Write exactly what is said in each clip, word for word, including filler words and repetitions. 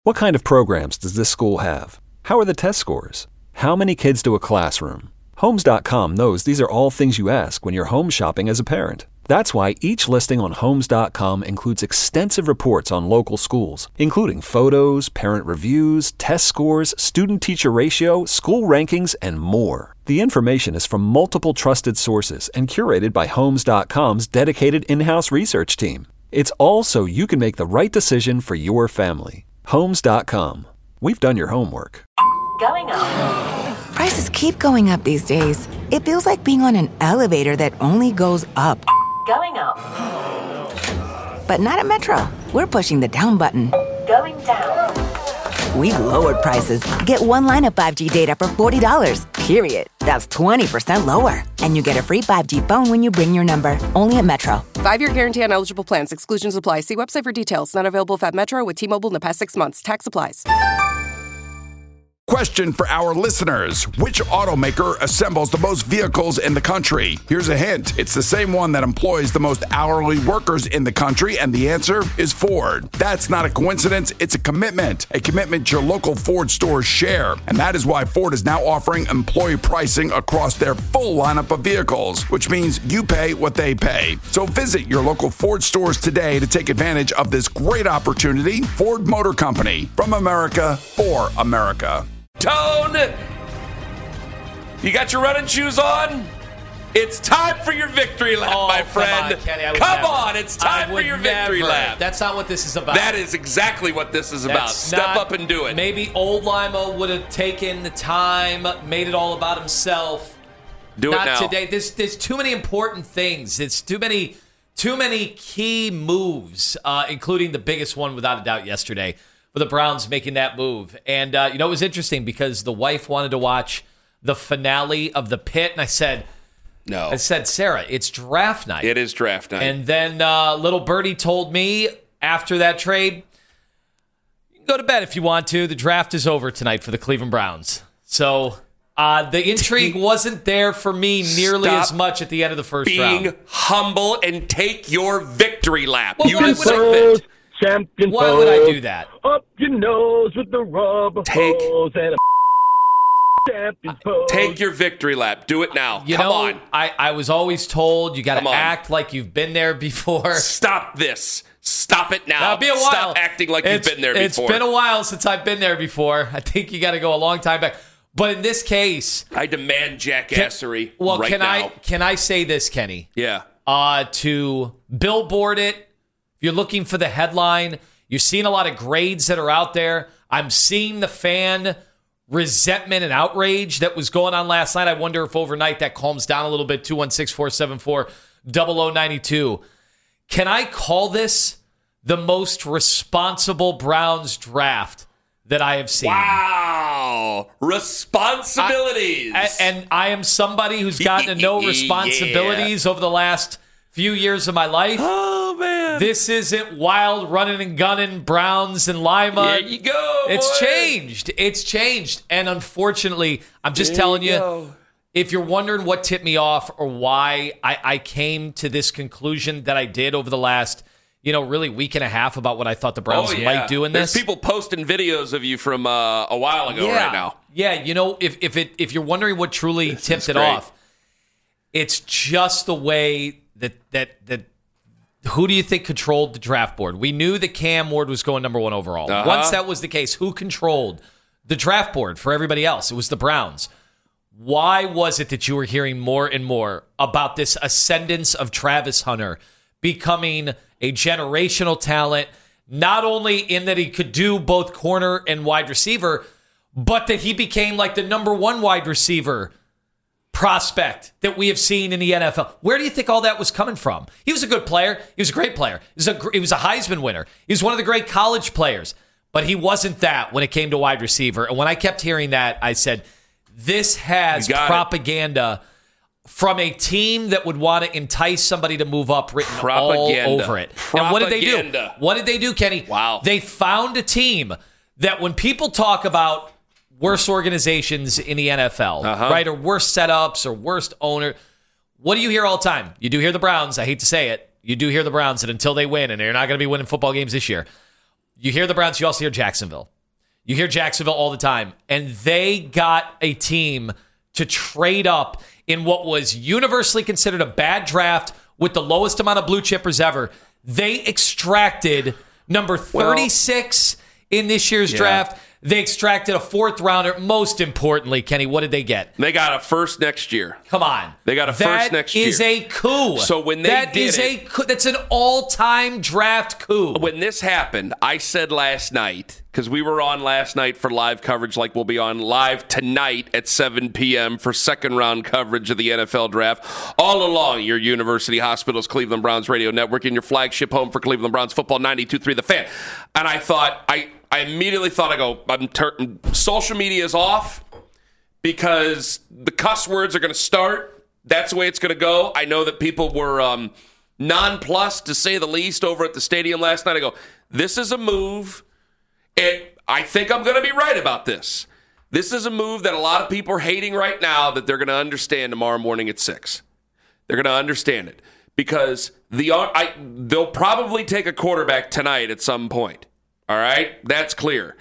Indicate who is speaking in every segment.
Speaker 1: What kind of programs does this school have? How are the test scores? How many kids do a classroom? Homes dot com knows these are all things you ask when you're home shopping as a parent. That's why each listing on Homes dot com includes extensive reports on local schools, including photos, parent reviews, test scores, student-teacher ratio, school rankings, and more. The information is from multiple trusted sources and curated by Homes dot com's dedicated in-house research team. It's all so you can make the right decision for your family. Homes dot com. We've done your homework.
Speaker 2: Going up.
Speaker 3: Prices keep going up these days. It feels like being on an elevator that only goes up.
Speaker 2: Going up.
Speaker 3: But not at Metro. We're pushing the down button.
Speaker 2: Going down.
Speaker 3: We've lowered prices. Get one line of five G data for forty dollars, period. That's twenty percent lower. And you get a free five G phone when you bring your number. Only at Metro.
Speaker 4: Five-year guarantee on eligible plans. Exclusions apply. See website for details. Not available at Metro with T-Mobile in the past six months. Tax applies.
Speaker 5: Question for our listeners. Which automaker assembles the most vehicles in the country? Here's a hint. It's the same one that employs the most hourly workers in the country, and the answer is Ford. That's not a coincidence. It's a commitment. A commitment your local Ford stores share. And that is why Ford is now offering employee pricing across their full lineup of vehicles, which means you pay what they pay. So visit your local Ford stores today to take advantage of this great opportunity. Ford Motor Company. From America, for America.
Speaker 6: Tone, you got your running shoes on? It's time for your victory lap,
Speaker 7: oh,
Speaker 6: my friend.
Speaker 7: Come on, Kenny, I would
Speaker 6: come
Speaker 7: never.
Speaker 6: on, it's time for your victory
Speaker 7: never.
Speaker 6: lap.
Speaker 7: That's not what this is about.
Speaker 6: That is exactly what this is
Speaker 7: That's
Speaker 6: about. Step
Speaker 7: not,
Speaker 6: up and do it.
Speaker 7: Maybe old Lima would have taken the time, made it all about himself.
Speaker 6: Do
Speaker 7: not
Speaker 6: it now.
Speaker 7: today. There's there's too many important things. It's too many too many key moves, uh, including the biggest one without a doubt yesterday, for the Browns making that move. And, uh, you know, it was interesting because the wife wanted to watch the finale of The Pit. And I said,
Speaker 6: no.
Speaker 7: I said, Sarah, it's draft night.
Speaker 6: It is draft night.
Speaker 7: And then uh, little Birdie told me after that trade, you can go to bed if you want to. The draft is over tonight for the Cleveland Browns. So uh, the intrigue wasn't there for me nearly
Speaker 6: Stop
Speaker 7: as much at the end of the first
Speaker 6: being
Speaker 7: round.
Speaker 6: humble and take your victory lap.
Speaker 7: Well,
Speaker 6: you
Speaker 7: why would
Speaker 6: deserve
Speaker 7: I-
Speaker 6: it.
Speaker 8: Champion
Speaker 7: Why
Speaker 8: pose,
Speaker 7: would I do that?
Speaker 8: Up your nose with the rubber
Speaker 6: Take-
Speaker 8: hose and a champion pose.
Speaker 6: Take your victory lap. Do it now.
Speaker 7: You
Speaker 6: Come
Speaker 7: know,
Speaker 6: on.
Speaker 7: I, I was always told you got
Speaker 6: Come
Speaker 7: to
Speaker 6: on.
Speaker 7: act like you've been there before.
Speaker 6: Stop this. Stop it now.
Speaker 7: Now, be a while.
Speaker 6: Stop acting like
Speaker 7: It's-
Speaker 6: you've been there
Speaker 7: It's
Speaker 6: before.
Speaker 7: been a while since I've been there before. I think you got to go a long time back. But in this case,
Speaker 6: I demand jackassery
Speaker 7: well,
Speaker 6: right
Speaker 7: can
Speaker 6: now.
Speaker 7: I can I say this, Kenny?
Speaker 6: Yeah.
Speaker 7: Uh, to billboard it, if you're looking for the headline, you're seeing a lot of grades that are out there. I'm seeing the fan resentment and outrage that was going on last night. I wonder if overnight that calms down a little bit. two one six, four seven four, zero zero nine two. Can I call this the most responsible Browns draft that I have seen?
Speaker 6: Wow. Responsibilities.
Speaker 7: I, and I am somebody who's gotten to know responsibilities over the last few years of my life.
Speaker 6: Oh, man.
Speaker 7: This isn't wild running and gunning Browns and Lima.
Speaker 6: There you go.
Speaker 7: It's
Speaker 6: boy.
Speaker 7: changed. It's changed. And unfortunately, I'm just
Speaker 6: There
Speaker 7: telling
Speaker 6: you
Speaker 7: you,
Speaker 6: go.
Speaker 7: if you're wondering what tipped me off or why I, I came to this conclusion that I did over the last, you know, really week and a half about what I thought the Browns
Speaker 6: Oh, yeah.
Speaker 7: might do in
Speaker 6: There's
Speaker 7: this.
Speaker 6: people posting videos of you from uh, a while ago
Speaker 7: yeah.
Speaker 6: right now.
Speaker 7: Yeah, you know, if if it if you're wondering what truly
Speaker 6: This
Speaker 7: tipped
Speaker 6: is
Speaker 7: it
Speaker 6: great.
Speaker 7: off, it's just the way that that that who do you think controlled the draft board? We knew that Cam Ward was going number one overall.
Speaker 6: Uh-huh.
Speaker 7: Once that was the case, who controlled the draft board for everybody else? It was the Browns. Why was it that you were hearing more and more about this ascendance of Travis Hunter becoming a generational talent, not only in that he could do both corner and wide receiver, but that he became like the number one wide receiver prospect that we have seen in the N F L? Where do you think all that was coming from? He was a good player. He was a great player. He was a, he was a Heisman winner. He was one of the great college players, but he wasn't that when it came to wide receiver. And when I kept hearing that, I said, this has
Speaker 6: You got
Speaker 7: propaganda from a team that would want to entice somebody to move up written
Speaker 6: Propaganda.
Speaker 7: all over it. And what did they do?
Speaker 6: Propaganda.
Speaker 7: What did they do, Kenny?
Speaker 6: Wow.
Speaker 7: They found a team that when people talk about worst organizations in the N F L,
Speaker 6: Uh-huh.
Speaker 7: right, or worst setups or worst owner, what do you hear all the time? You do hear the Browns. I hate to say it. You do hear the Browns that until they win, and they're not going to be winning football games this year, You hear the Browns, you also hear Jacksonville. You hear Jacksonville all the time. And they got a team to trade up in what was universally considered a bad draft with the lowest amount of blue chippers ever. They extracted number thirty-six well, in this year's yeah. draft. They extracted a fourth rounder. Most importantly, Kenny, what did they get?
Speaker 9: They got a first next year.
Speaker 7: Come on.
Speaker 9: They got a
Speaker 7: that
Speaker 9: first next year.
Speaker 7: That is a coup.
Speaker 9: So when they
Speaker 7: that
Speaker 9: did
Speaker 7: is
Speaker 9: it,
Speaker 7: a coup. That's an all-time draft coup.
Speaker 9: When this happened, I said last night, because we were on last night for live coverage like we'll be on live tonight at seven p.m. for second-round coverage of the N F L Draft. All along your University Hospitals Cleveland Browns radio network and your flagship home for Cleveland Browns football, ninety-two point three The Fan. And I thought, I... I immediately thought, I go, I'm ter- social media is off because the cuss words are going to start. That's the way it's going to go. I know that people were um, nonplussed, to say the least, over at the stadium last night. I go, this is a move. And I think I'm going to be right about this. This is a move that a lot of people are hating right now that they're going to understand tomorrow morning at six. They're going to understand it because the I, they'll probably take a quarterback tonight at some point. All right, that's clear.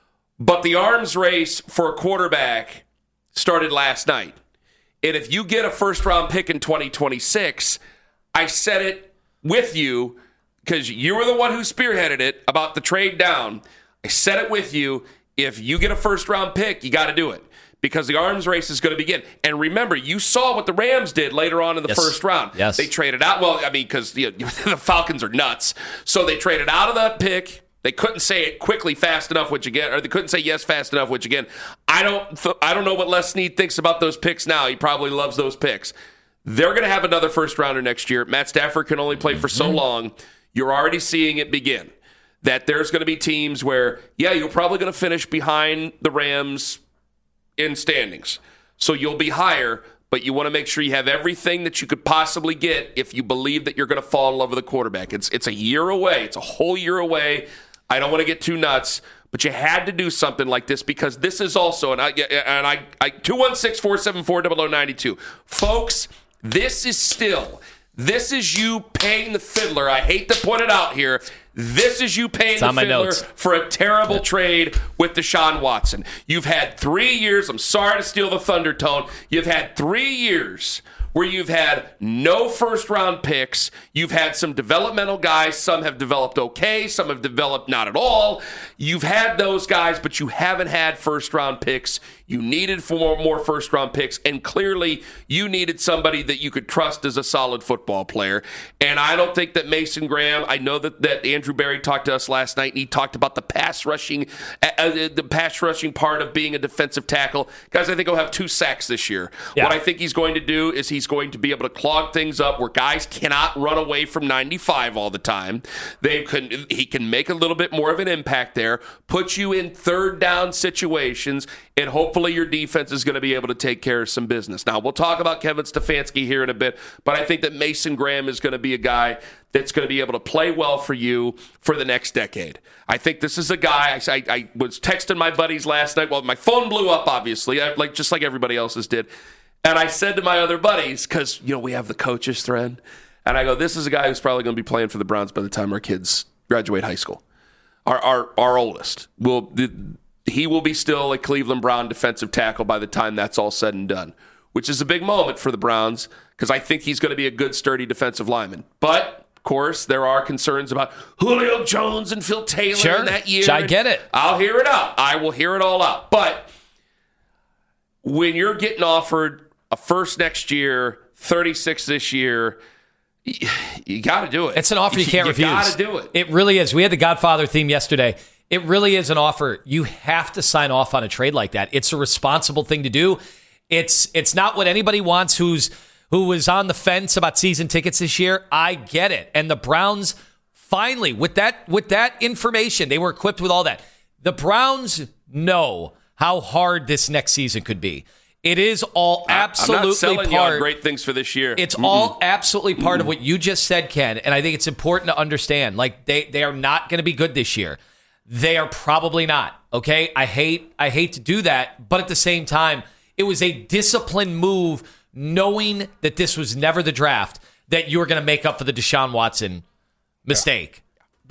Speaker 9: But the arms race for a quarterback started last night. And if you get a first-round pick in twenty twenty-six, I said it with you because you were the one who spearheaded it about the trade down. I said it with you. If you get a first-round pick, you got to do it because the arms race is going to begin. And remember, you saw what the Rams did later on in the
Speaker 7: yes.
Speaker 9: first round.
Speaker 7: Yes.
Speaker 9: They traded out. Well, I mean, because you know, the Falcons are nuts. So they traded out of that pick. They couldn't say it quickly fast enough, which again, or they couldn't say yes fast enough, which again, I don't, th- I don't know what Les Snead thinks about those picks now. He probably loves those picks. They're going to have another first rounder next year. Matt Stafford can only play for so long. You're already seeing it begin. That there's going to be teams where, yeah, you're probably going to finish behind the Rams in standings, so you'll be higher. But you want to make sure you have everything that you could possibly get if you believe that you're going to fall in love with a quarterback. It's it's a year away. It's a whole year away. I don't want to get too nuts, but you had to do something like this because this is also, and I, and I, I two one six, four seven four, zero zero nine two. Folks, this is still, this is you paying the fiddler. I hate to put it out here. This is you paying the fiddler for a terrible trade with Deshaun Watson. You've had three years. I'm sorry to steal the thunder tone. You've had three years where you've had no first-round picks. You've had some developmental guys. Some have developed okay. Some have developed not at all. You've had those guys, but you haven't had first-round picks. You needed four more first-round picks, and clearly you needed somebody that you could trust as a solid football player. And I don't think that Mason Graham, I know that, that Andrew Berry talked to us last night, and he talked about the pass rushing, uh, the pass rushing part of being a defensive tackle. Guys, I think he'll have two sacks this year. Yeah. What I think he's going to do is he's going to be able to clog things up where guys cannot run away from ninety-five all the time. They can, he can make a little bit more of an impact there, put you in third down situations, and hopefully your defense is going to be able to take care of some business. Now, we'll talk about Kevin Stefanski here in a bit, but I think that Mason Graham is going to be a guy that's going to be able to play well for you for the next decade. I think this is a guy, I, I, I was texting my buddies last night. Well, my phone blew up, obviously, I, like just like everybody else's did. And I said to my other buddies, because, you know, we have the coaches thread, and I go, this is a guy who's probably going to be playing for the Browns by the time our kids graduate high school. Our our, our oldest will... The, he will be still a Cleveland Brown defensive tackle by the time that's all said and done, which is a big moment for the Browns because I think he's going to be a good, sturdy defensive lineman. But, of course, there are concerns about Julio Jones and Phil Taylor
Speaker 7: sure.
Speaker 9: in that year.
Speaker 7: I get it.
Speaker 9: I'll hear it out. I will hear it all out. But when you're getting offered a first next year, thirty-six this year, you, you got to do it.
Speaker 7: It's an offer you can't
Speaker 9: you
Speaker 7: refuse.
Speaker 9: You got to do it.
Speaker 7: It really is. We had the Godfather theme yesterday. It really is an offer. You have to sign off on a trade like that. It's a responsible thing to do. It's it's not what anybody wants who's who was on the fence about season tickets this year. I get it. And the Browns finally, with that with that information, they were equipped with all that. The Browns know how hard this next season could be. It is all absolutely
Speaker 9: I'm not selling
Speaker 7: part.
Speaker 9: You on great things for this year.
Speaker 7: It's
Speaker 9: Mm-mm.
Speaker 7: all absolutely part
Speaker 9: Mm-mm.
Speaker 7: of what you just said, Ken. And I think it's important to understand. Like they they are not going to be good this year. They are probably not. Okay, I hate I hate to do that, but at the same time, it was a disciplined move, knowing that this was never the draft that you were going to make up for the Deshaun Watson mistake.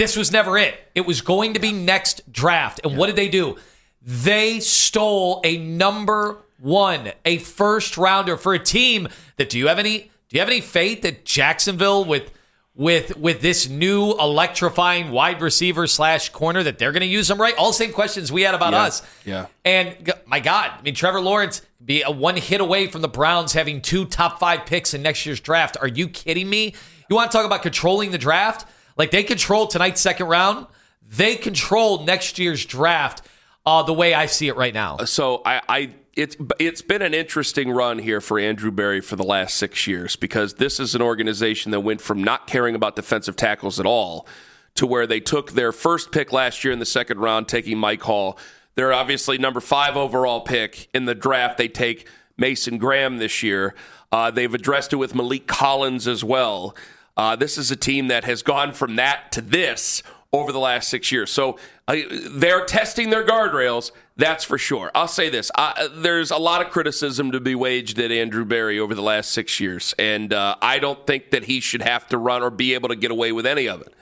Speaker 7: This was never it. It was going to be next draft. And yeah. what did they do? They stole a number one, a first rounder for a team that do you have any do you have any faith that Jacksonville with with with this new electrifying wide receiver slash corner that they're going to use them right? All the same questions we had about
Speaker 9: yeah.
Speaker 7: us.
Speaker 9: Yeah.
Speaker 7: And my God, I mean, Trevor Lawrence be a one hit away from the Browns having two top five picks in next year's draft. Are you kidding me? You want to talk about controlling the draft? Like they control tonight's second round. They control next year's draft uh, the way I see it right now.
Speaker 9: So I, I it's it's been an interesting run here for Andrew Berry for the last six years because this is an organization that went from not caring about defensive tackles at all to where they took their first pick last year in the second round, taking Mike Hall. They're obviously number five overall pick in the draft. They take Mason Graham this year. Uh, they've addressed it with Malik Collins as well. Uh, this is a team that has gone from that to this over the last six years. So uh, they're testing their guardrails, that's for sure. I'll say this. I, there's a lot of criticism to be waged at Andrew Berry over the last six years, and uh, I don't think that he should have to run or be able to get away with any of it.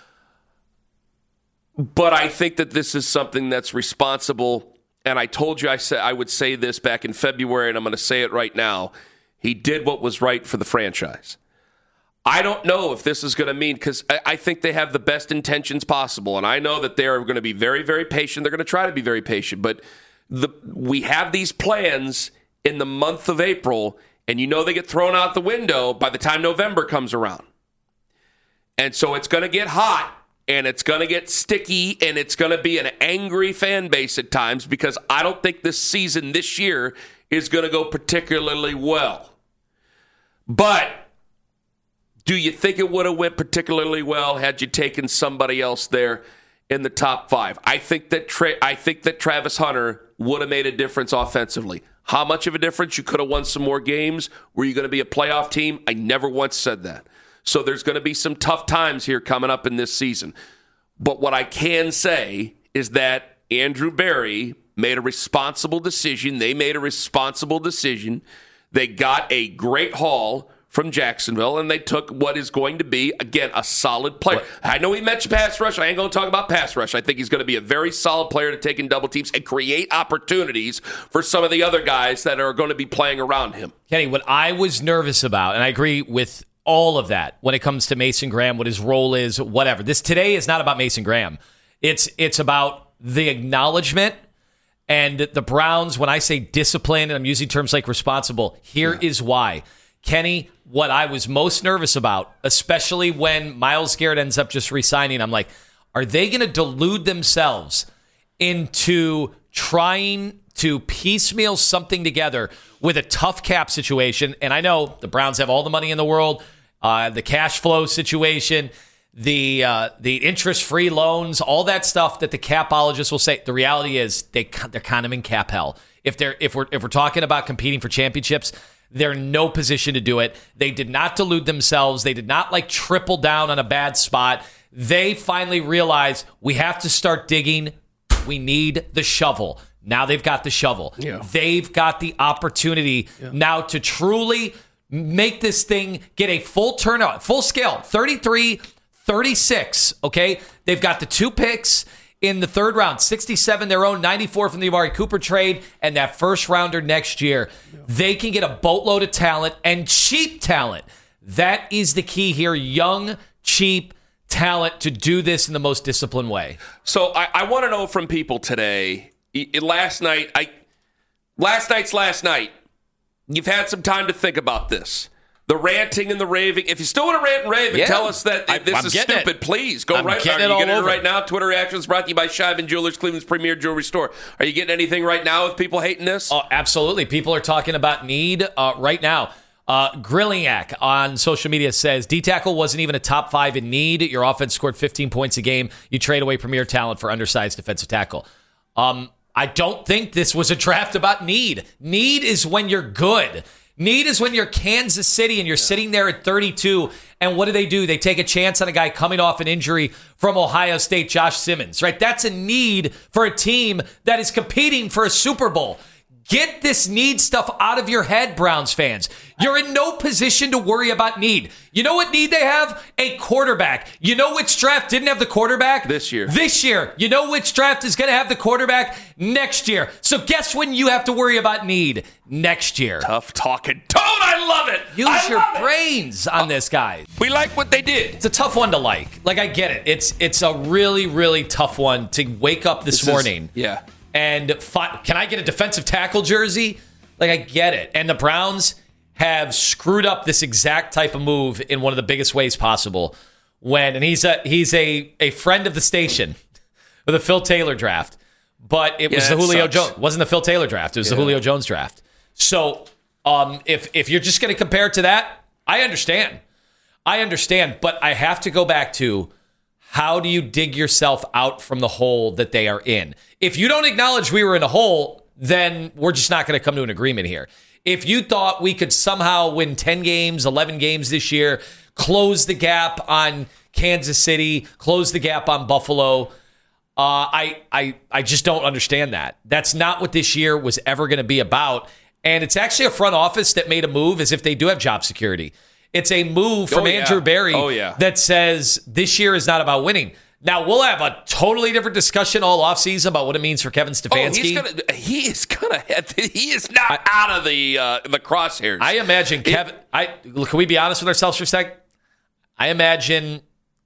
Speaker 9: But I think that this is something that's responsible, and I told you I said I would say this back in February, and I'm going to say it right now. He did what was right for the franchise. I don't know if this is going to mean, because I, I think they have the best intentions possible, and I know that they are going to be very, very patient. They're going to try to be very patient, but the, we have these plans in the month of April, and you know they get thrown out the window by the time November comes around. And so it's going to get hot, and it's going to get sticky, and it's going to be an angry fan base at times because I don't think this season this year is going to go particularly well. But do you think it would have went particularly well had you taken somebody else there in the top five? I think that Tra- I think that Travis Hunter would have made a difference offensively. How much of a difference? You could have won some more games. Were you going to be a playoff team? I never once said that. So there's going to be some tough times here coming up in this season. But what I can say is that Andrew Berry made a responsible decision. They made a responsible decision. They got a great haul from Jacksonville, and they took what is going to be, again, a solid player. What? I know he mentioned pass rush. I ain't going to talk about pass rush. I think he's going to be a very solid player to take in double teams and create opportunities for some of the other guys that are going to be playing around him.
Speaker 7: Kenny, what I was nervous about, and I agree with all of that when it comes to Mason Graham, what his role is, whatever. This today is not about Mason Graham. It's it's about the acknowledgement and the Browns. When I say discipline, and I'm using terms like responsible, here yeah. is why. Kenny, what I was most nervous about, especially when Myles Garrett ends up just re-signing, I'm like, are they going to delude themselves into trying to piecemeal something together with a tough cap situation? And I know the Browns have all the money in the world, uh, the cash flow situation, the uh, the interest-free loans, all that stuff that the capologists will say. The reality is they they're kind of in cap hell. If they're if we're if we're talking about competing for championships, they're in no position to do it. They did not delude themselves. They did not like triple down on a bad spot. They finally realized we have to start digging. We need the shovel. Now they've got the shovel. Yeah. They've got the opportunity yeah. now to truly make this thing get a full turnout, full scale, thirty-three thirty-six, okay? They've got the two picks in the third round, sixty-seven their own, ninety-four from the Amari Cooper trade, and that first rounder next year. Yeah. They can get a boatload of talent and cheap talent. That is the key here. Young, cheap talent to do this in the most disciplined way.
Speaker 9: So I, I want to know from people today. Last night, I last night's last night. You've had some time to think about this. The ranting and the raving. If you still want to rant and rave and
Speaker 7: yeah.
Speaker 9: tell us that
Speaker 7: I,
Speaker 9: this
Speaker 7: I'm
Speaker 9: is stupid,
Speaker 7: it.
Speaker 9: please go
Speaker 7: I'm
Speaker 9: right now. Are you getting it right now? Twitter reactions brought to you by Scheibman Jewelers, Cleveland's premier jewelry store. Are you getting anything right now with people hating this?
Speaker 7: Oh, absolutely. People are talking about need uh, right now. Uh, Grilliac on social media says, D-tackle wasn't even a top five in need. Your offense scored fifteen points a game. You trade away premier talent for undersized defensive tackle. Um, I don't think this was a draft about need. Need is when you're good. Need is when you're Kansas City and you're yeah. sitting there at thirty-two, and what do they do? They take a chance on a guy coming off an injury from Ohio State, Josh Simmons, right? That's a need for a team that is competing for a Super Bowl. Get this need stuff out of your head, Browns fans. You're in no position to worry about need. You know what need they have? A quarterback. You know which draft didn't have the quarterback?
Speaker 9: This year.
Speaker 7: This year. You know which draft is going to have the quarterback? Next year. So guess when you have to worry about need? Next year.
Speaker 9: Tough talking tone. I love it.
Speaker 7: Use
Speaker 9: I
Speaker 7: your
Speaker 9: love
Speaker 7: brains on this guy.
Speaker 9: We like what they did.
Speaker 7: It's a tough one to like. Like, I get it. It's it's a really, really tough one to wake up this,
Speaker 9: This
Speaker 7: morning.
Speaker 9: is- yeah.
Speaker 7: And fi- can I get a defensive tackle jersey? Like, I get it. And the Browns have screwed up this exact type of move in one of the biggest ways possible. When and he's a he's a, a friend of the station with the Phil Taylor draft, but it was
Speaker 9: Yeah,
Speaker 7: the
Speaker 9: that
Speaker 7: Julio
Speaker 9: sucks.
Speaker 7: Jones. It wasn't the Phil Taylor draft. It was the
Speaker 9: Yeah.
Speaker 7: Julio Jones draft. So um, if if you're just going to compare it to that, I understand. I understand, but I have to go back to, how do you dig yourself out from the hole that they are in? If you don't acknowledge we were in a hole, then we're just not going to come to an agreement here. If you thought we could somehow win ten games, eleven games this year, close the gap on Kansas City, close the gap on Buffalo, uh, I, I, I just don't understand that. That's not what this year was ever going to be about. And it's actually a front office that made a move as if they do have job security. It's a move from
Speaker 9: Oh, yeah.
Speaker 7: Andrew Berry
Speaker 9: Oh, yeah.
Speaker 7: that says this year is not about winning. Now, we'll have a totally different discussion all offseason about what it means for Kevin
Speaker 9: Oh,
Speaker 7: Stefanski.
Speaker 9: he's gonna. He is gonna. He is not out of the uh, the crosshairs.
Speaker 7: I imagine Kevin. I can we be honest with ourselves for a sec? I imagine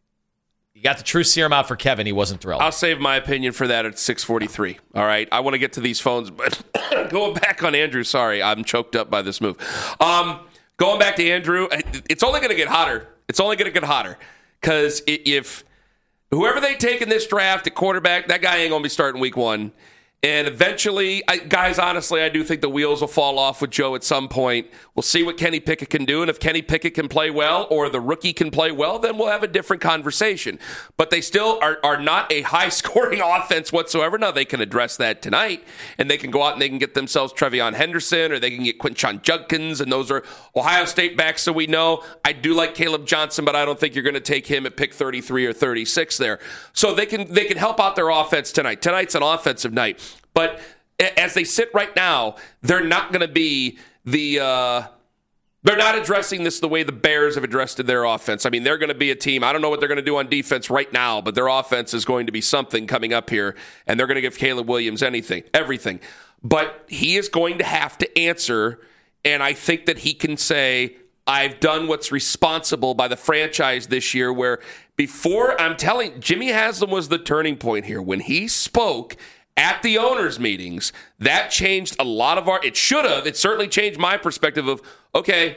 Speaker 7: you got the true serum out for Kevin. He wasn't thrilled.
Speaker 9: I'll save my opinion for that at six forty-three. All right. I want to get to these phones, but going back on Andrew, sorry, I'm choked up by this move. Um, going back to Andrew, it's only going to get hotter. It's only going to get hotter because if whoever they take in this draft at quarterback, that guy ain't going to be starting week one. And eventually, I, guys, honestly, I do think the wheels will fall off with Joe at some point. We'll see what Kenny Pickett can do. And if Kenny Pickett can play well or the rookie can play well, then we'll have a different conversation. But they still are, are not a high-scoring offense whatsoever. Now, they can address that tonight, and they can go out and they can get themselves Trevion Henderson, or they can get Quinshon Judkins, and those are Ohio State backs, so we know. I do like Caleb Johnson, but I don't think you're going to take him at pick thirty-three or thirty-six there. So they can they can help out their offense tonight. Tonight's an offensive night. But as they sit right now, they're not going to be the uh, they're not addressing this the way the Bears have addressed their offense. I mean, they're going to be a team. I don't know what they're going to do on defense right now, but their offense is going to be something coming up here, and they're going to give Caleb Williams anything, everything. But he is going to have to answer, and I think that he can say, I've done what's responsible by the franchise this year, where before, I'm telling, Jimmy Haslam was the turning point here. When he spoke at the owners' meetings, that changed a lot of our, it should have, it certainly changed my perspective of, okay,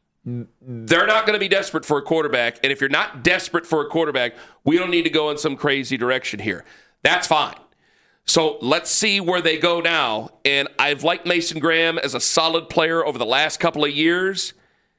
Speaker 9: they're not going to be desperate for a quarterback, and if you're not desperate for a quarterback, we don't need to go in some crazy direction here. That's fine. So let's see where they go now, and I've liked Mason Graham as a solid player over the last couple of years.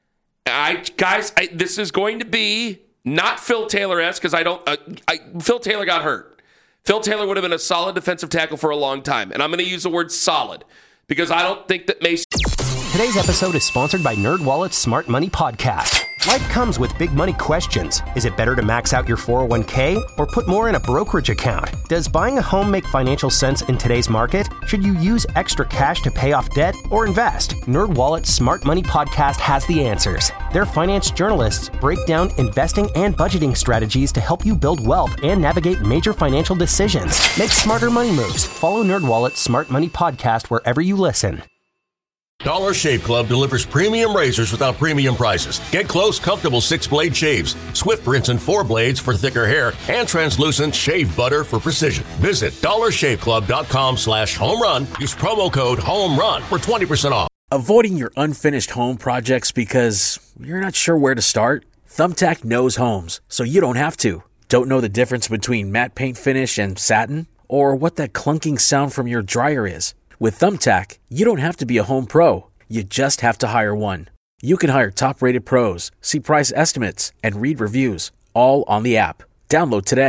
Speaker 9: I Guys, I, this is going to be not Phil Taylor-esque, because I don't, uh, I, Phil Taylor got hurt. Phil Taylor would have been a solid defensive tackle for a long time. And I'm going to use the word solid because I don't think that Mason...
Speaker 10: Today's episode is sponsored by NerdWallet's Smart Money Podcast. Life comes with big money questions. Is it better to max out your four oh one k or put more in a brokerage account? Does buying a home make financial sense in today's market? Should you use extra cash to pay off debt or invest? NerdWallet's Smart Money Podcast has the answers. Their finance journalists break down investing and budgeting strategies to help you build wealth and navigate major financial decisions. Make smarter money moves. Follow NerdWallet's Smart Money Podcast wherever you listen.
Speaker 11: Dollar Shave Club delivers premium razors without premium prices. Get close, comfortable six-blade shaves, swift rinse and four blades for thicker hair, and translucent shave butter for precision. Visit dollar shave club dot com slash home run. Use promo code HOMERUN for twenty percent off.
Speaker 12: Avoiding your unfinished home projects because you're not sure where to start? Thumbtack knows homes, so you don't have to. Don't know the difference between matte paint finish and satin? Or what that clunking sound from your dryer is? With Thumbtack, you don't have to be a home pro. You just have to hire one. You can hire top-rated pros, see price estimates, and read reviews, all on the app. Download today.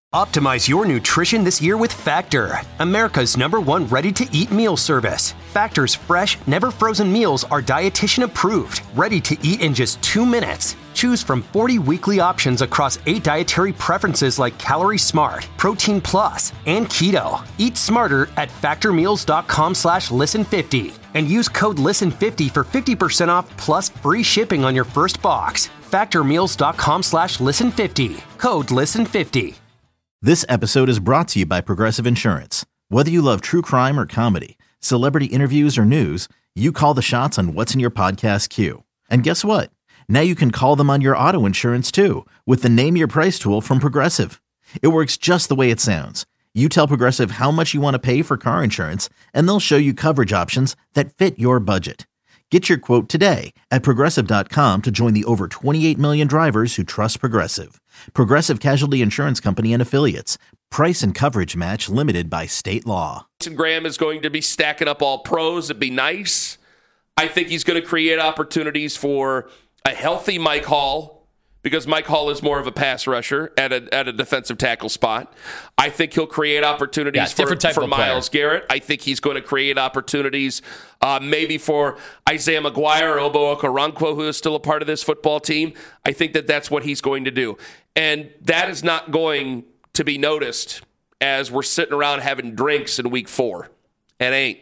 Speaker 10: Optimize your nutrition this year with Factor, America's number one ready-to-eat meal service. Factor's fresh, never-frozen meals are dietitian approved, ready to eat in just two minutes. Choose from forty weekly options across eight dietary preferences like Calorie Smart, Protein Plus, and Keto. Eat smarter at factormeals.com slash listen50 and use code listen fifty for fifty percent off plus free shipping on your first box. factormeals.com slash listen50. Code listen fifty.
Speaker 13: This episode is brought to you by Progressive Insurance. Whether you love true crime or comedy, celebrity interviews or news, you call the shots on what's in your podcast queue. And guess what? Now you can call them on your auto insurance too with the Name Your Price tool from Progressive. It works just the way it sounds. You tell Progressive how much you want to pay for car insurance, and they'll show you coverage options that fit your budget. Get your quote today at Progressive dot com to join the over twenty-eight million drivers who trust Progressive. Progressive Casualty Insurance Company and Affiliates. Price and coverage match limited by state law.
Speaker 9: Graham is going to be stacking up all pros. It'd be nice. I think he's going to create opportunities for a healthy Mike Hall, because Mike Hall is more of a pass rusher at a at a defensive tackle spot. I think he'll create opportunities
Speaker 7: yeah,
Speaker 9: for, for Myles Garrett. I think he's going to create opportunities uh, maybe for Isaiah McGuire or Obo Okoronkwo, who is still a part of this football team. I think that that's what he's going to do. And that is not going to be noticed as we're sitting around having drinks in week four. It ain't.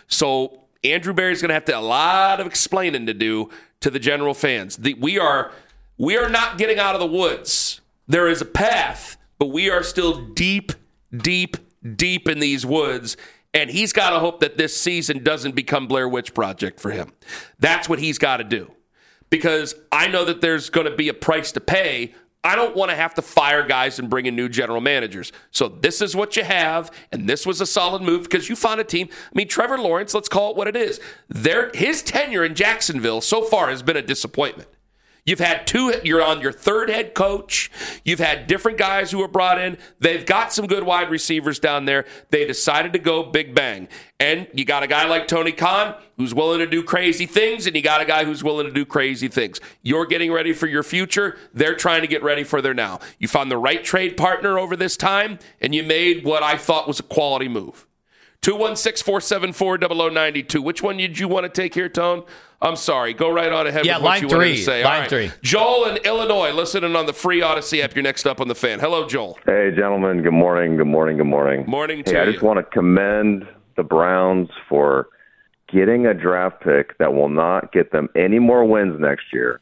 Speaker 9: So Andrew Berry's going to have to a lot of explaining to do to the general fans. The, we are we are not getting out of the woods. There is a path, but we are still deep, deep, deep in these woods, and he's got to hope that this season doesn't become Blair Witch Project for him. That's what he's got to do, because I know that there's going to be a price to pay. I don't want to have to fire guys and bring in new general managers. So this is what you have, and this was a solid move because you found a team. I mean, Trevor Lawrence, let's call it what it is. Their, his tenure in Jacksonville so far has been a disappointment. You've had two, you're on your third head coach. You've had different guys who were brought in. They've got some good wide receivers down there. They decided to go big bang. And you got a guy like Tony Khan who's willing to do crazy things, and you got a guy who's willing to do crazy things. You're getting ready for your future. They're trying to get ready for their now. You found the right trade partner over this time, and you made what I thought was a quality move. two one six, four seven four, zero zero nine two. Which one did you want to take here, Tone? I'm sorry. Go right on ahead
Speaker 7: yeah,
Speaker 9: with what you
Speaker 7: three.
Speaker 9: wanted to say.
Speaker 7: Line
Speaker 9: All right.
Speaker 7: three.
Speaker 9: Joel in Illinois, listening on the free Odyssey app. You're next up on the Fan. Hello, Joel.
Speaker 14: Hey, gentlemen. Good morning. Good morning. Good morning.
Speaker 9: Morning to
Speaker 14: hey, I
Speaker 9: you.
Speaker 14: just want to commend the Browns for getting a draft pick that will not get them any more wins next year,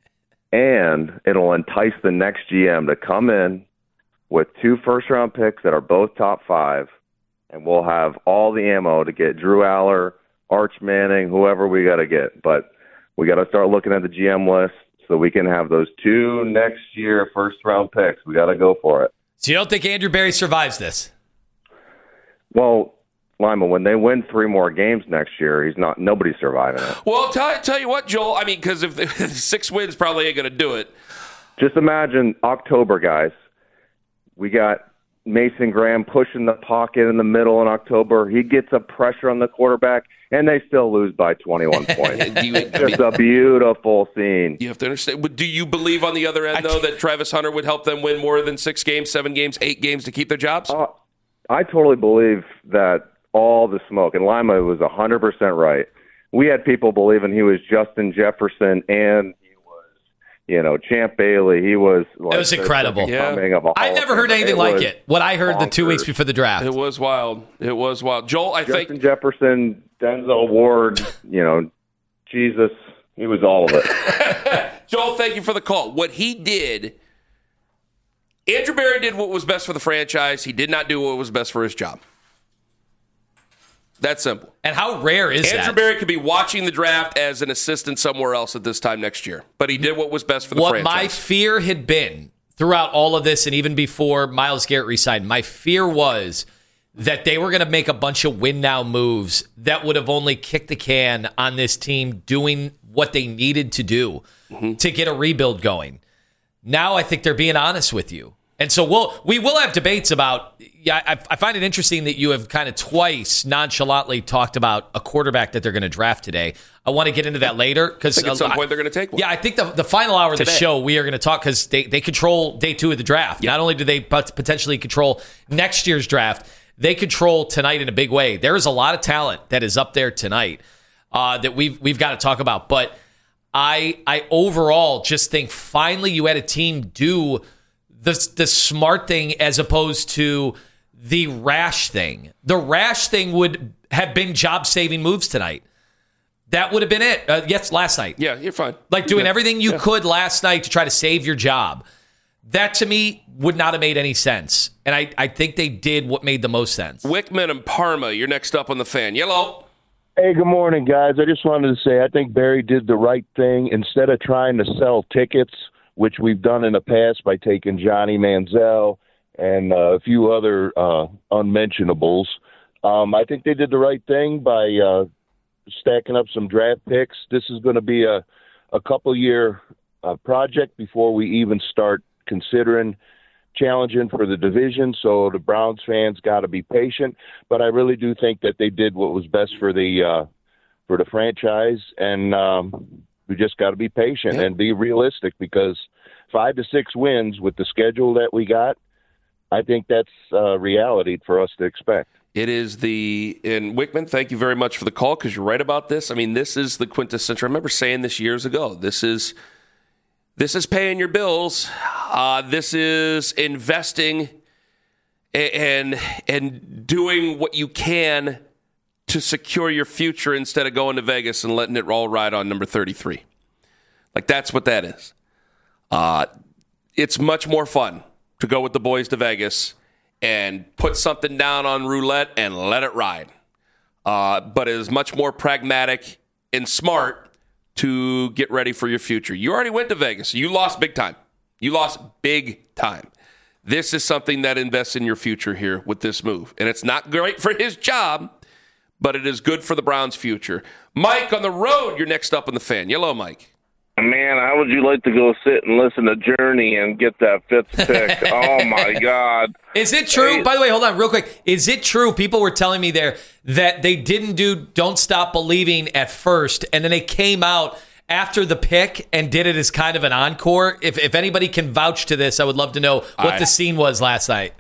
Speaker 14: and it'll entice the next G M to come in with two first-round picks that are both top five, and we'll have all the ammo to get Drew Aller, Arch Manning, whoever we got to get. But we got to start looking at the G M list so we can have those two next year first-round picks. We got to go for it.
Speaker 7: So you don't think Andrew Berry survives this?
Speaker 14: Well, Lima, when they win three more games next year, he's not. Nobody's surviving it.
Speaker 9: Well, tell, tell you what, Joel. I mean, because if the six wins probably ain't going to do it.
Speaker 14: Just imagine October, guys. We got Mason Graham pushing the pocket in the middle in October. He gets a pressure on the quarterback, and they still lose by twenty-one points.
Speaker 9: Do you,
Speaker 14: it's just a beautiful scene.
Speaker 9: You have to understand. Do you believe on the other end, though, that Travis Hunter would help them win more than six games, seven games, eight games to keep their jobs?
Speaker 14: Uh, I totally believe that all the smoke, and Lima was one hundred percent right. We had people believing he was Justin Jefferson and he was, you know, Champ Bailey. He was like
Speaker 7: it was incredible.
Speaker 14: Yeah. Of
Speaker 7: I never heard anything
Speaker 14: it
Speaker 7: like it. What I heard
Speaker 14: bonkers.
Speaker 7: the two weeks before the draft.
Speaker 9: It was wild. It was wild. Joel, I
Speaker 14: Justin
Speaker 9: think
Speaker 14: Jefferson, Denzel Ward, you know, Jesus, he was all of it.
Speaker 9: Joel, thank you for the call. What he did, Andrew Berry did what was best for the franchise. He did not do what was best for his job. That's simple.
Speaker 7: And how rare is
Speaker 9: Andrew
Speaker 7: that?
Speaker 9: Andrew Berry could be watching the draft as an assistant somewhere else at this time next year, but he did what was best for the
Speaker 7: what
Speaker 9: franchise.
Speaker 7: What my fear had been throughout all of this, and even before Myles Garrett resigned, my fear was that they were going to make a bunch of win-now moves that would have only kicked the can on this team doing what they needed to do mm-hmm. to get a rebuild going. Now I think they're being honest with you. And so we'll we will have debates about. Yeah, I, I find it interesting that you have kind of twice nonchalantly talked about a quarterback that they're going to draft today. I want to get into that later because
Speaker 9: at some point they're going to take one.
Speaker 7: Yeah, I think the the final hour of the show we are going to talk because they they control day two of the draft. Yep. Not only do they potentially control next year's draft, they control tonight in a big way. There is a lot of talent that is up there tonight uh, that we've we've got to talk about. But I I overall just think finally you had a team do the the smart thing as opposed to the rash thing. The rash thing would have been job-saving moves tonight. That would have been it. Uh, yes, last night.
Speaker 9: Yeah, you're fine.
Speaker 7: Like doing
Speaker 9: yeah.
Speaker 7: everything you
Speaker 9: yeah.
Speaker 7: could last night to try to save your job. That, to me, would not have made any sense. And I, I think they did what made the most sense.
Speaker 9: Wickman and Parma, you're next up on the Fan. Yellow.
Speaker 8: Hey, good morning, guys. I just wanted to say I think Barry did the right thing. Instead of trying to sell tickets, which we've done in the past by taking Johnny Manziel and uh, a few other uh, unmentionables. Um, I think they did the right thing by uh, stacking up some draft picks. This is going to be a, a couple-year uh, project before we even start considering challenging for the division, so the Browns fans got to be patient. But I really do think that they did what was best for the uh, for the franchise, and um, we just got to be patient yeah. and be realistic because five to six wins with the schedule that we got, I think that's uh, reality for us to expect.
Speaker 9: It is the, and Wickman, thank you very much for the call because you're right about this. I mean, this is the quintessential. I remember saying this years ago. This is this is paying your bills. Uh, this is investing and and doing what you can to secure your future instead of going to Vegas and letting it all ride on number thirty-three. Like, that's what that is. Uh, it's much more fun to go with the boys to Vegas and put something down on roulette and let it ride. Uh, but it is much more pragmatic and smart to get ready for your future. You already went to Vegas. You lost big time. You lost big time. This is something that invests in your future here with this move. And it's not great for his job, but it is good for the Browns' future. Mike on the road, you're next up on the Fan. Hello, Mike.
Speaker 15: Man, how would you like to go sit and listen to Journey and get that fifth pick? Oh, my God.
Speaker 7: Is it true? Hey. By the way, hold on real quick. Is it true? People were telling me there that they didn't do Don't Stop Believing at first, and then they came out after the pick and did it as kind of an encore. If if anybody can vouch to this, I would love to know what I, the scene was last night.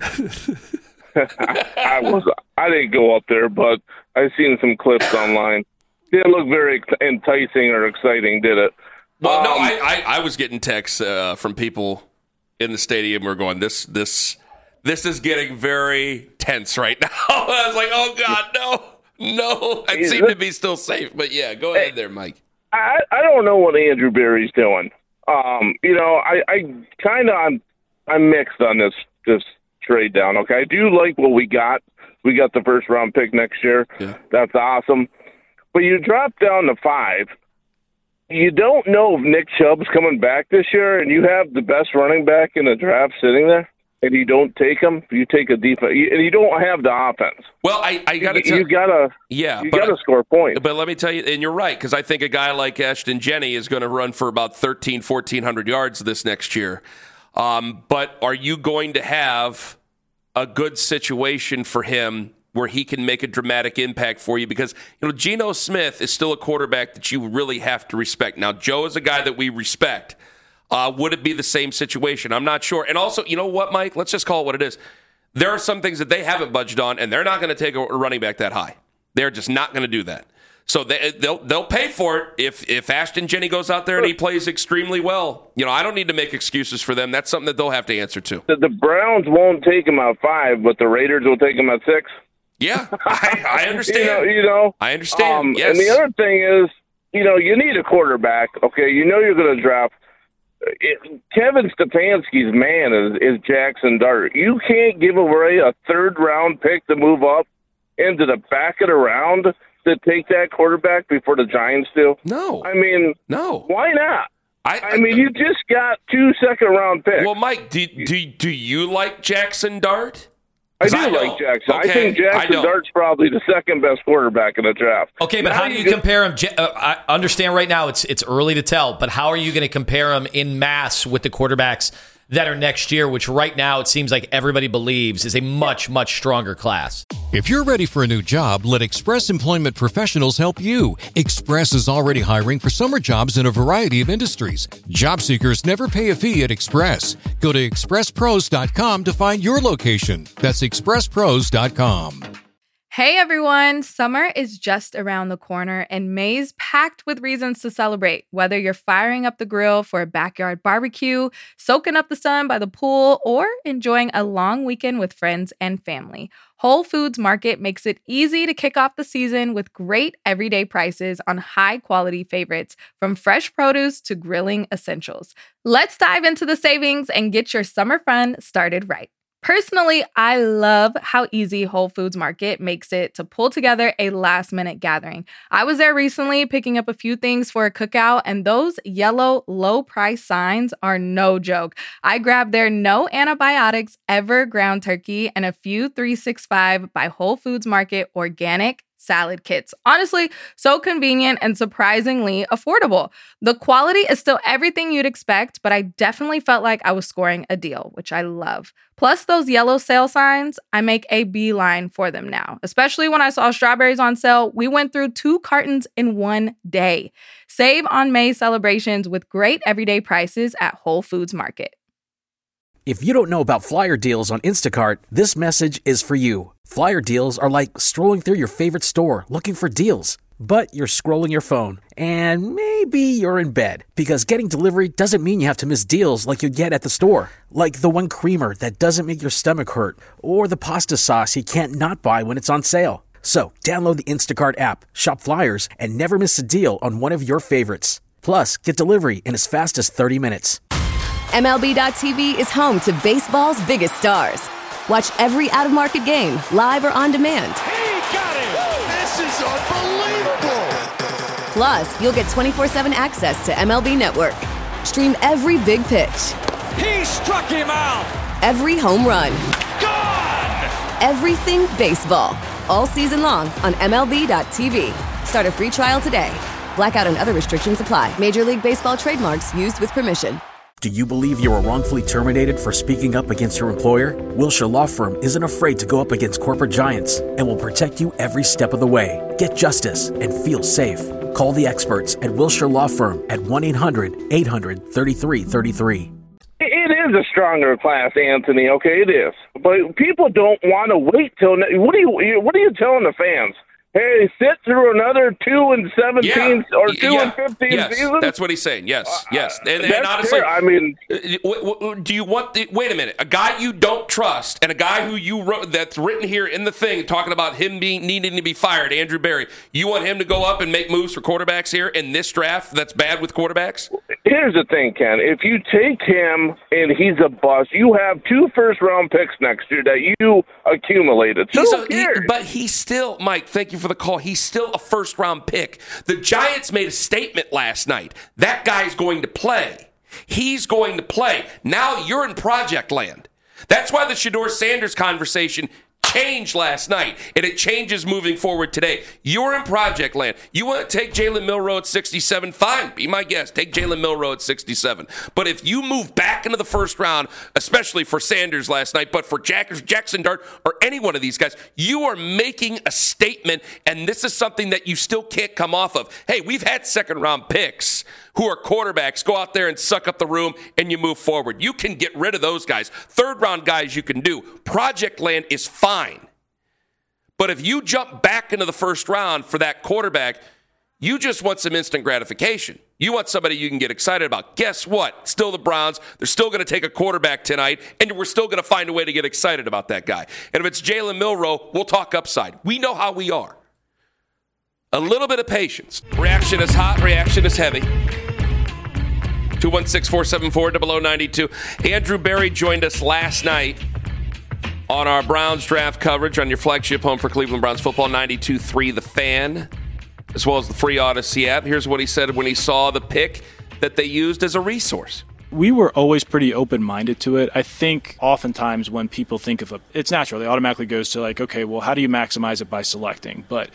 Speaker 15: I was I didn't go up there, but I've seen some clips online. It didn't look very enticing or exciting, did it?
Speaker 9: Well,
Speaker 15: um,
Speaker 9: no, I, I, I was getting texts uh, from people in the stadium who were going, this this this is getting very tense right now. I was like, oh, God, no, no. I seem to be still safe. But, yeah, go ahead there, Mike.
Speaker 15: I, I don't know what Andrew Berry's doing. Um, you know, I, I kind of I'm, I'm mixed on this this trade down. Okay, I do like what we got. We got the first round pick next year.
Speaker 9: Yeah.
Speaker 15: That's awesome. But you drop down to five. You don't know if Nick Chubb's coming back this year, and you have the best running back in the draft sitting there, and you don't take him. You take a defense, and you don't have the offense.
Speaker 9: Well, I, I got to
Speaker 15: tell you, gotta,
Speaker 9: yeah,
Speaker 15: you got to score points.
Speaker 9: But let me tell you, and you're right, because I think a guy like Ashton Jenney is going to run for about thirteen, fourteen hundred yards this next year. Um, but are you going to have a good situation for him where he can make a dramatic impact for you? Because, you know, Geno Smith is still a quarterback that you really have to respect. Now, Joe is a guy that we respect. Uh, would it be the same situation? I'm not sure. And also, you know what, Mike? Let's just call it what it is. There are some things that they haven't budged on, and they're not going to take a running back that high. They're just not going to do that. So they, they'll they'll pay for it if if Ashton Jenney goes out there and he plays extremely well. You know, I don't need to make excuses for them. That's something that they'll have to answer to.
Speaker 15: The, the Browns won't take him at five, but the Raiders will take him at six.
Speaker 9: Yeah, I, I understand.
Speaker 15: you, know, you know,
Speaker 9: I understand.
Speaker 15: Um,
Speaker 9: yes.
Speaker 15: And the other thing is, you know, you need a quarterback. Okay, you know you're going to draft. It, Kevin Stefanski's man is, is Jackson Dart. You can't give away a third round pick to move up into the back of the round to take that quarterback before the Giants do.
Speaker 9: No,
Speaker 15: I mean,
Speaker 9: no.
Speaker 15: Why not?
Speaker 9: I,
Speaker 15: I mean, you just got two second round picks.
Speaker 9: Well, Mike, do do do you like Jackson Dart?
Speaker 15: I do
Speaker 9: I
Speaker 15: like Jackson.
Speaker 9: Okay,
Speaker 15: I think Jackson
Speaker 9: I
Speaker 15: Dart's probably the second best quarterback in the draft.
Speaker 7: Okay, but
Speaker 15: now
Speaker 7: how do you, you compare him? Uh, I understand right now it's it's early to tell, but how are you going to compare him in mass with the quarterbacks that are next year, which right now it seems like everybody believes is a much, much stronger class.
Speaker 16: If you're ready for a new job, let Express Employment Professionals help you. Express is already hiring for summer jobs in a variety of industries. Job seekers never pay a fee at Express. Go to express pros dot com to find your location. That's express pros dot com.
Speaker 17: Hey everyone, summer is just around the corner and May's packed with reasons to celebrate. Whether you're firing up the grill for a backyard barbecue, soaking up the sun by the pool, or enjoying a long weekend with friends and family, Whole Foods Market makes it easy to kick off the season with great everyday prices on high-quality favorites, from fresh produce to grilling essentials. Let's dive into the savings and get your summer fun started right. Personally, I love how easy Whole Foods Market makes it to pull together a last-minute gathering. I was there recently picking up a few things for a cookout, and those yellow low-price signs are no joke. I grabbed their no antibiotics ever ground turkey and a few three sixty-five by Whole Foods Market organic salad kits. Honestly, so convenient and surprisingly affordable. The quality is still everything you'd expect, but I definitely felt like I was scoring a deal, which I love. Plus those yellow sale signs, I make a beeline for them now. Especially when I saw strawberries on sale, we went through two cartons in one day. Save on May celebrations with great everyday prices at Whole Foods Market.
Speaker 12: If you don't know about flyer deals on Instacart, this message is for you. Flyer deals are like strolling through your favorite store looking for deals. But you're scrolling your phone, and maybe you're in bed, because getting delivery doesn't mean you have to miss deals like you get at the store. Like the one creamer that doesn't make your stomach hurt, or the pasta sauce you can't not buy when it's on sale. So download the Instacart app, shop flyers, and never miss a deal on one of your favorites. Plus, get delivery in as fast as thirty minutes.
Speaker 18: M L B dot T V is home to baseball's biggest stars. Watch every out-of-market game, live or on demand.
Speaker 19: He got it! This is unbelievable!
Speaker 18: Plus, you'll get twenty-four seven access to M L B Network. Stream every big pitch.
Speaker 19: He struck him out!
Speaker 18: Every home run.
Speaker 19: Gone!
Speaker 18: Everything baseball. All season long on M L B dot T V. Start a free trial today. Blackout and other restrictions apply. Major League Baseball trademarks used with permission.
Speaker 12: Do you believe you were wrongfully terminated for speaking up against your employer? Wilshire Law Firm isn't afraid to go up against corporate giants and will protect you every step of the way. Get justice and feel safe. Call the experts at Wilshire Law Firm at one eight hundred eight hundred thirty-three thirty-three.
Speaker 15: It is a stronger class, Anthony. Okay, it is. But people don't want to wait till. What are you? What are you telling the fans? Hey, sit through another two and seventeen
Speaker 9: yeah.
Speaker 15: or two
Speaker 9: yeah.
Speaker 15: and fifteen
Speaker 9: yes.
Speaker 15: seasons.
Speaker 9: That's what he's saying. Yes, yes. And,
Speaker 15: That's
Speaker 9: and honestly,
Speaker 15: fair. I mean,
Speaker 9: do you want? The, wait a minute. A guy you don't trust, and a guy who you wrote that's written here in the thing talking about him being needing to be fired, Andrew Berry. You want him to go up and make moves for quarterbacks here in this draft? That's bad with quarterbacks.
Speaker 15: Here's the thing, Ken. If you take him and he's a bust, you have two first round picks next year that you accumulated. So
Speaker 9: He's
Speaker 15: who
Speaker 9: a,
Speaker 15: cares?
Speaker 9: he, but he's still, Mike, thank you for the call. He's still a first round pick. The Giants made a statement last night. That guy's going to play. He's going to play. Now you're in project land. That's why the Shedeur Sanders conversation changed last night, and it changes moving forward today. You're in project land. You want to take Jalen Milroe at sixty-seven? Fine, be my guest. Take Jalen Milroe at sixty-seven. But if you move back into the first round, especially for Sanders last night, but for Jack, Jackson Dart or any one of these guys, you are making a statement, and this is something that you still can't come off of. Hey, we've had second-round picks who are quarterbacks. Go out there and suck up the room, and you move forward. You can get rid of those guys. Third-round guys you can do. Project land is fine. But if you jump back into the first round for that quarterback, you just want some instant gratification. You want somebody you can get excited about. Guess what? Still the Browns. They're still going to take a quarterback tonight, and we're still going to find a way to get excited about that guy. And if it's Jalen Milroe, we'll talk upside. We know how we are. A little bit of patience. Reaction is hot. Reaction is heavy. two one six, four seven four, zero zero nine two. Andrew Berry joined us last night on our Browns draft coverage on your flagship home for Cleveland Browns football, ninety-two point three The Fan, as well as the free Odyssey app. Here's what he said when he saw the pick that they used as a resource.
Speaker 20: We were always pretty open-minded to it. I think oftentimes when people think of a, it's natural. They automatically goes to like, okay, well, how do you maximize it by selecting? But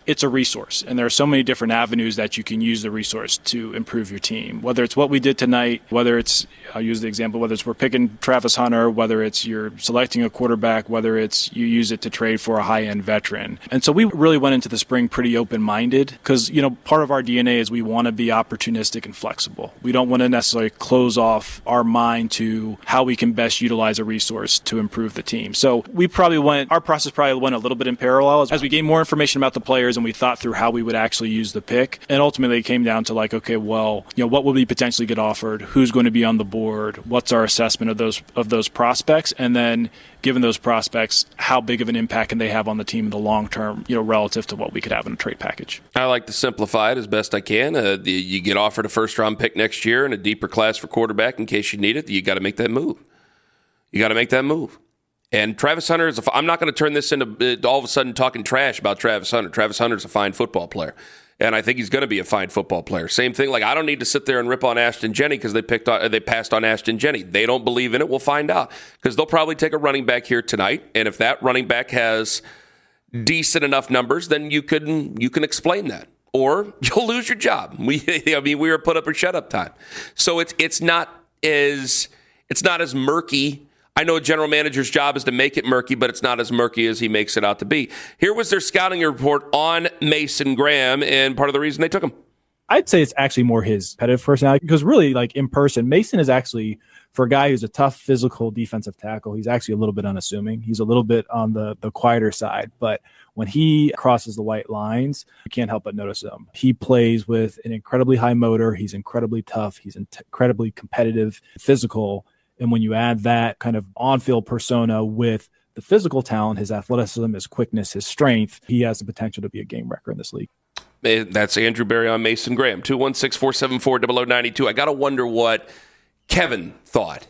Speaker 20: it's a resource, and there are so many different avenues that you can use the resource to improve your team. Whether it's what we did tonight, whether it's, I'll use the example, whether it's we're picking Travis Hunter, whether it's you're selecting a quarterback, whether it's you use it to trade for a high-end veteran. And so we really went into the spring pretty open-minded because, you know, part of our D N A is we want to be opportunistic and flexible. We don't want to necessarily close off our mind to how we can best utilize a resource to improve the team. So we probably went, our process probably went a little bit in parallel as we gained more information about the players and we thought through how we would actually use the pick. And ultimately it came down to like, okay, well, you know, what will we potentially get offered? Who's going to be on the board? What's our assessment of those of those prospects? And then given those prospects, how big of an impact can they have on the team in the long term, you know, relative to what we could have in a trade package?
Speaker 9: I like to simplify it as best I can. Uh, the, you get offered a first round pick next year and a deeper class for quarterback in case you need it. You got to make that move. You got to make that move. And Travis Hunter is a, I'm not going to turn this into uh, all of a sudden talking trash about Travis Hunter. Travis Hunter is a fine football player. And I think he's going to be a fine football player. Same thing, like I don't need to sit there and rip on Ashton Jenney because they picked on, they passed on Ashton Jenney. They don't believe in it. We'll find out because they'll probably take a running back here tonight. And if that running back has decent enough numbers, then you can you can explain that, or you'll lose your job. We I mean we were put up or shut up time. So it's it's not as it's not as murky. I know a general manager's job is to make it murky, but it's not as murky as he makes it out to be. Here was their scouting report on Mason Graham, and part of the reason they took him.
Speaker 21: I'd say it's actually more his competitive personality, because really, like in person, Mason is actually, for a guy who's a tough physical defensive tackle, he's actually a little bit unassuming. He's a little bit on the, the quieter side, but when he crosses the white lines, you can't help but notice him. He plays with an incredibly high motor. He's incredibly tough. He's incredibly competitive, physical. And when you add that kind of on-field persona with the physical talent, his athleticism, his quickness, his strength, he has the potential to be a game wrecker in this league.
Speaker 9: That's Andrew Berry on Mason Graham. two one six, four seven four, zero zero nine two. I got to wonder what Kevin thought.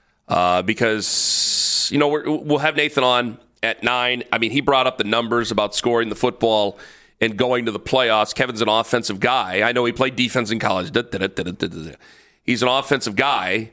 Speaker 9: Uh, because, you know, we're, we'll have Nathan on at nine. I mean, he brought up the numbers about scoring the football and going to the playoffs. Kevin's an offensive guy. I know he played defense in college. Da, da, da, da, da, da. He's an offensive guy.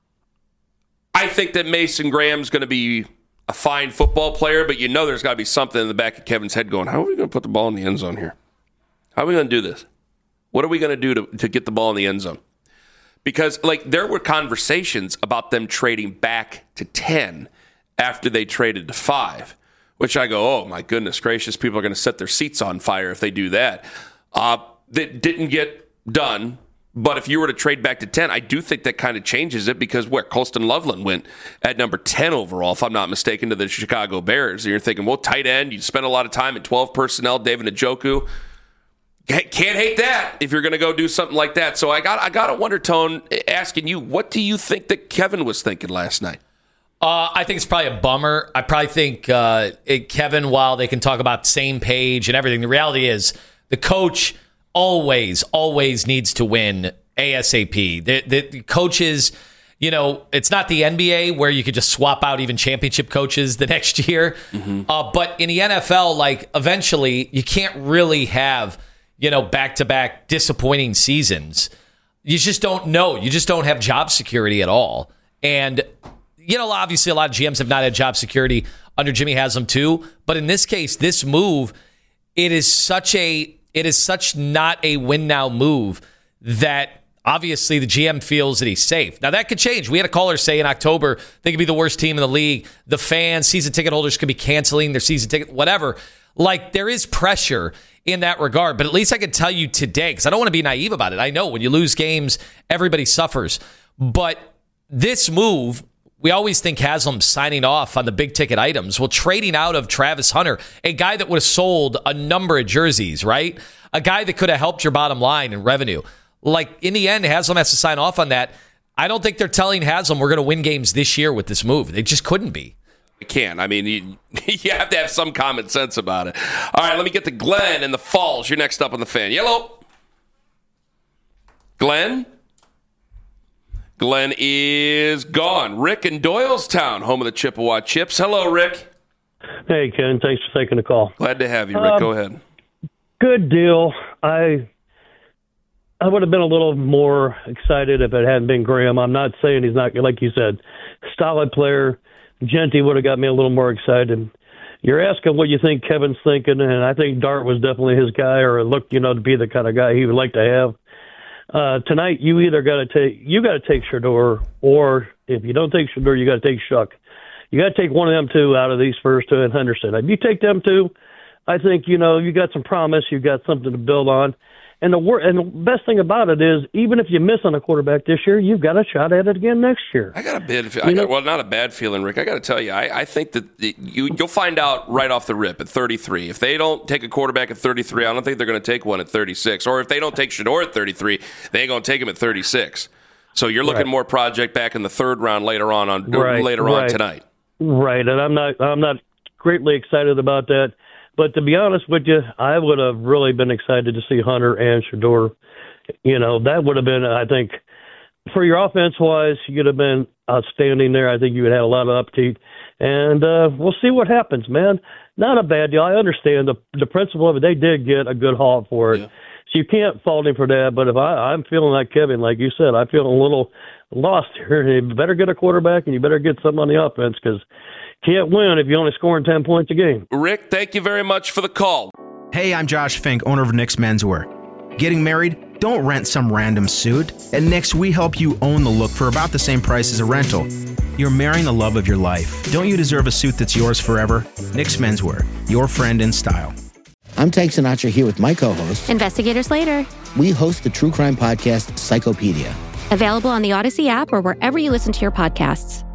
Speaker 9: I think that Mason Graham's going to be a fine football player, but you know there's got to be something in the back of Kevin's head going, how are we going to put the ball in the end zone here? How are we going to do this? What are we going to do to, to get the ball in the end zone? Because, like, there were conversations about them trading back to ten after they traded to five, which I go, oh, my goodness gracious, people are going to set their seats on fire if they do that. Uh, that didn't get done. But if you were to trade back to ten, I do think that kind of changes it because where Colston Loveland went at number ten overall, if I'm not mistaken, to the Chicago Bears. And you're thinking, well, tight end, you spend a lot of time at twelve personnel, David Njoku. Can't hate that if you're going to go do something like that. So I got I got a wonder, Tone, asking you, what do you think that Kevin was thinking last night?
Speaker 7: Uh, I think it's probably a bummer. I probably think uh, it, Kevin, while they can talk about same page and everything, the reality is the coach – always, always needs to win ASAP. The, the, the coaches, you know, it's not the N B A where you could just swap out even championship coaches the next year. Mm-hmm. Uh, but in the N F L, like, eventually you can't really have, you know, back-to-back disappointing seasons. You just don't know. You just don't have job security at all. And, you know, obviously a lot of G Ms have not had job security under Jimmy Haslam too. But in this case, this move, it is such a... It is such not a win-now move that obviously the G M feels that he's safe. Now, that could change. We had a caller say in October they could be the worst team in the league. The fans, season ticket holders could be canceling their season ticket, whatever. Like, there is pressure in that regard. But at least I can tell you today, because I don't want to be naive about it. I know when you lose games, everybody suffers. But this move... We always think Haslam signing off on the big ticket items. Well, trading out of Travis Hunter, a guy that would have sold a number of jerseys, right? A guy that could have helped your bottom line and revenue. Like, in the end, Haslam has to sign off on that. I don't think they're telling Haslam we're going to win games this year with this move. They just couldn't be.
Speaker 9: You can't. I mean, you, you have to have some common sense about it. All right, let me get to Glenn in the Falls. You're next up on the Fan. Yellow. Glenn? Glenn is gone. Rick in Doylestown, home of the Chippewa Chips. Hello, Rick.
Speaker 22: Hey, Ken. Thanks for taking the call.
Speaker 9: Glad to have you, Rick. Um, Go ahead.
Speaker 22: Good deal. I I would have been a little more excited if it hadn't been Graham. I'm not saying he's not, like you said, solid player. Genty would have got me a little more excited. you're asking what you think Kevin's thinking, and I think Dart was definitely his guy, or looked, you know, to be the kind of guy he would like to have. Uh, tonight, you either got to take you got to take Shedeur, or if you don't take Shedeur, you got to take Shuck. You got to take one of them two out of these first two in Henderson. If you take them two, I think, you know, you got some promise, you got something to build on. And the wor- and the best thing about it is, even if you miss on a quarterback this year, you've got a shot at it again next year.
Speaker 9: I got a bit. I got, well, not a bad feeling, Rick. I got to tell you, I, I think that the, you you'll find out right off the rip at thirty-three. If they don't take a quarterback at thirty-three, I don't think they're going to take one at thirty-six. Or if they don't take Shedeur at thirty-three, they ain't going to take him at thirty-six. So you're looking right. more project back in the third round later on on
Speaker 22: right,
Speaker 9: later
Speaker 22: right.
Speaker 9: on tonight.
Speaker 22: Right, and I'm not I'm not greatly excited about that. But to be honest with you, I would have really been excited to see Hunter and Shedeur. You know, that would have been, I think, for your offense-wise, you could have been outstanding there. I think you would have had a lot of upkeep. And uh, we'll see what happens, man. Not a bad deal. I understand the the principle of it. They did get a good haul for it. Yeah. So you can't fault him for that. But if I, I'm feeling like Kevin, like you said, I feel a little lost here. You better get a quarterback, and you better get something on the offense, because can't win if you're only scoring ten points a game.
Speaker 9: Rick, thank you very much for the call.
Speaker 1: Hey, I'm Josh Fink, owner of Nick's Menswear. Getting married? Don't rent some random suit. At Nick's, we help you own the look for about the same price as a rental. You're marrying the love of your life. Don't you deserve a suit that's yours forever? Nick's Menswear, your friend in style.
Speaker 2: I'm Tank Sinatra here with my co-host,
Speaker 23: Investigator Slater.
Speaker 2: We host the true crime podcast, Psychopedia.
Speaker 23: Available on the Odyssey app or wherever you listen to your podcasts.